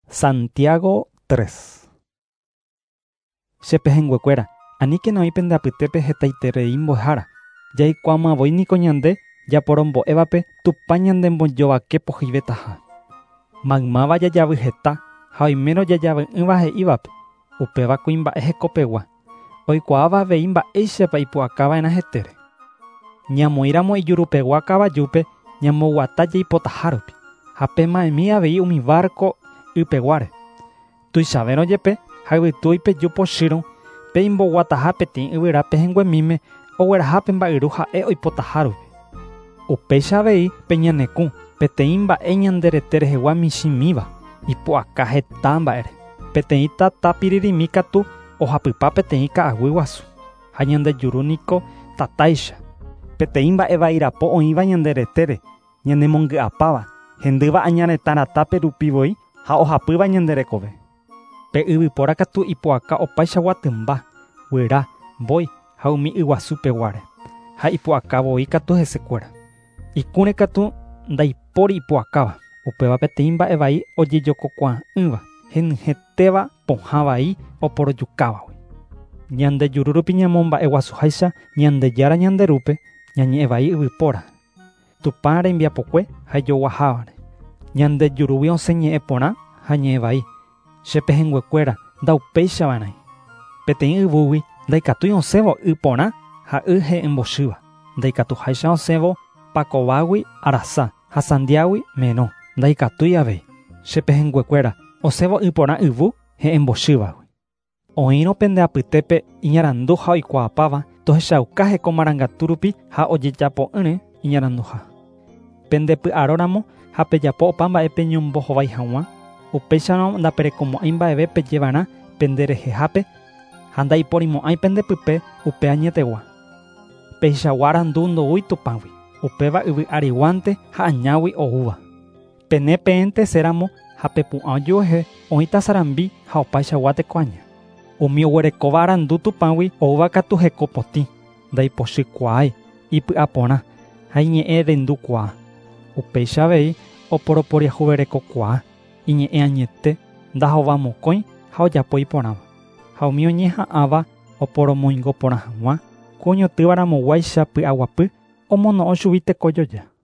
Santiago 3. Chepehẽnguekuéra, aníke pende apytépe hetaiterei mbo'ehára. Jaikuaamavóiniko ñande japorombo'évape tupa ñandembojovake pohãivetaha. Maymáva jajavy heta ha oimérõ jajavy'ỹva he'ívape, upéva kuimba'e hekopegua. Oikuaáva avei mba'éichapa ipu'akava'erã hetére. Ñamoíramo ijurupegua kavajúpe ñamboguata jaipotahárupi, ha pema'ẽmi avei umi barco ypeguáre. Tuichavérõ jepe ha yvytu oipeju pochýrõ pe imboguataha peteĩ yvyra pehẽnguemíme oguerahápe mba'yru ha'e oipotahárupi. Upéicha avei pe ñanekũ peteĩ mba'e ñanderete rehegua michĩmíva ipu'aka heta mba'ére. Peteĩ tata piririmi katu ohapypa peteĩ ka'aguy guasu. Ha ñandejuru niko tatáicha. Peteĩ mba'e vairapo oĩva ñanderetére ñanemongy'apáva, hendýva añaretãrãtápe rupivoi ha ohapýva ñanderekove. Pe yvypóra katu ipu'aka opaicha guatymba, guyra, mbói ha umi yguasupeguáre. Ha ipu'akavoi katu hesekuéra. Ikũre katu ndaipóri ipu'akáva. Upéva peteĩ mba'e vai ojejokokuaa'ỹva, henyhẽtéva pohã vai oporojukávagui. Ñandejuru rupi ñamomba'e guasuháicha Ñandejára ñanderúpe ñañe'ẽ vai yvypóra. Tupã rembiapokue ha joguahávare. Ñandejurúgui osẽñe'ẽ porã ha ñe'ẽ vai. Chepehẽnguekuéra ndaupéichava'erãi. Peteĩ yvúgui ndaikatúi osẽvo y porã ha y he'ẽmbochýva. Ndaikatuháicha osẽvo pakovágui arasa ha sandiágui merõ. Ndaikatúi avei. Chepehẽnguekuéra osẽvo y porã yvũ he'ẽmbochývagui. Oĩrõ pende apytépe iñarandu ha oikuaapáva tohechauka heko marangatu rupi ha ojejapo'ỹre iñaranduha. Pende py'aróramo ha pejapo opa mba'e peñombohovái hag̃ua, upéicharamo ndaperekomo'ãi mba'eve pejevarã pende rehehápe ha ndaipórimo'ãi pende pype upe añetegua. Peichagua arandu ndoúi tupãgui, upéva yvy ariguánte ha añágui oúva. Pene peẽnteséramo ha pepu'ã ojuehe oĩ tasarambi ha opaichagua tekoaña. Umi oguerekóva arandu tupãgui oúva katu heko potĩ, ndaipochykuaái, ipy'aporã ha iñe'ẽ rendukuaa. Upéicha avei oporoporiahuverekuaa, iñe'ẽ añete, ndahova mokõi ha ojapo iporãva. Ha umi oñeha'ãva oporomoingo porã hag̃ua, ku oñotývaramoguáicha py'aguapy omono'õ chugui tekojoja.